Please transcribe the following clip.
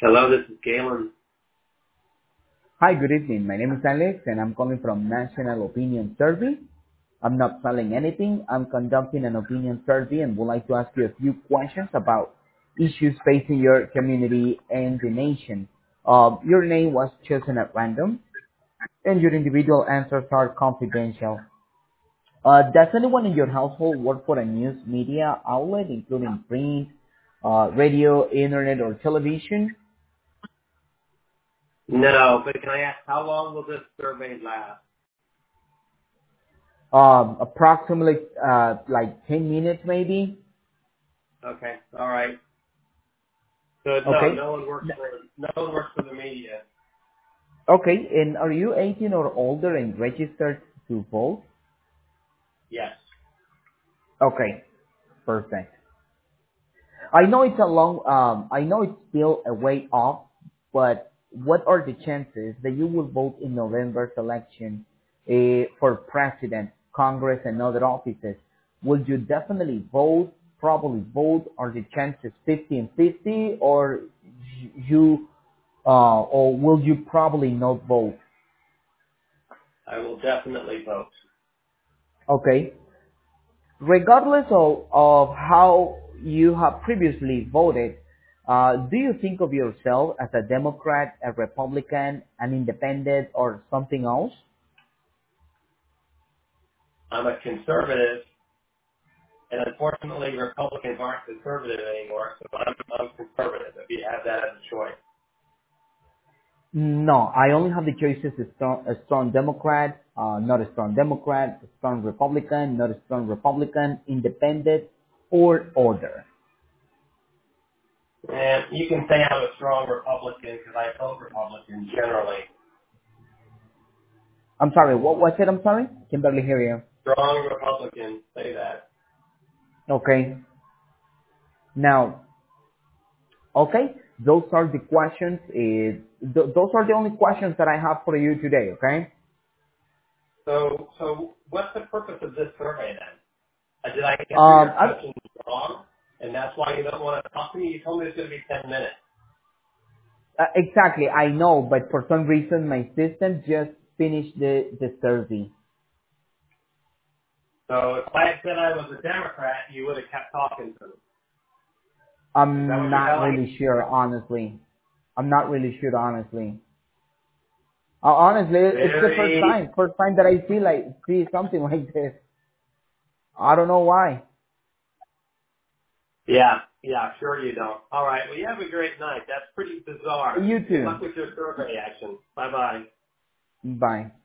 Hello, this is Galen. Hi, good evening. My name is Alex and I'm calling from National Opinion Survey. I'm not selling anything. I'm conducting an opinion survey and would like to ask you a few questions about issues facing your community and the nation. Your name was chosen at random and your individual answers are confidential. Does anyone in your household work for a news media outlet, including print, radio, internet, or television? No, but can I ask how long will this survey last? Approximately like 10 minutes maybe. Okay, all right. So no, Okay. no one works for the media. Okay. And are you 18 or older and registered to vote? Yes, Okay. Perfect. I know it's a I know it's still a way off, but what are the chances that you will vote in November's election for president, Congress, and other offices? Will you definitely vote, probably vote? Are the chances 50 and 50, or you, or will you probably not vote? I will definitely vote. Okay. Regardless of how you have previously voted, do you think of yourself as a Democrat, a Republican, an independent, or something else? I'm a conservative, and unfortunately, Republicans aren't conservative anymore, so I'm conservative. If you have that as a choice, No, I only have the choices a strong Democrat, not a strong Democrat, a strong Republican, not a strong Republican, independent, or other. and you can say I'm a strong Republican because I vote Republican generally. I'm sorry, what was it? I'm sorry? Can barely hear you. Strong Republican, say that. Okay. Now, okay, those are the questions. Those are the only questions that I have for you today. Okay. So what's the purpose of this survey then? Did I answer Um, your I, questions wrong? And that's why you don't want to talk to me? You told me it's going to be 10 minutes. exactly. I know, but for some reason my system just finished the survey. So if I had said I was a Democrat, you would have kept talking to me. Is that I'm what you're not telling me? really sure, honestly. I'm not really sure, honestly. Honestly, it's the Very, first time that I see something like this. I don't know why. yeah, sure you don't. All right, well, you have a great night. That's pretty bizarre. You Good too. luck with your survey action. Bye-bye. Bye.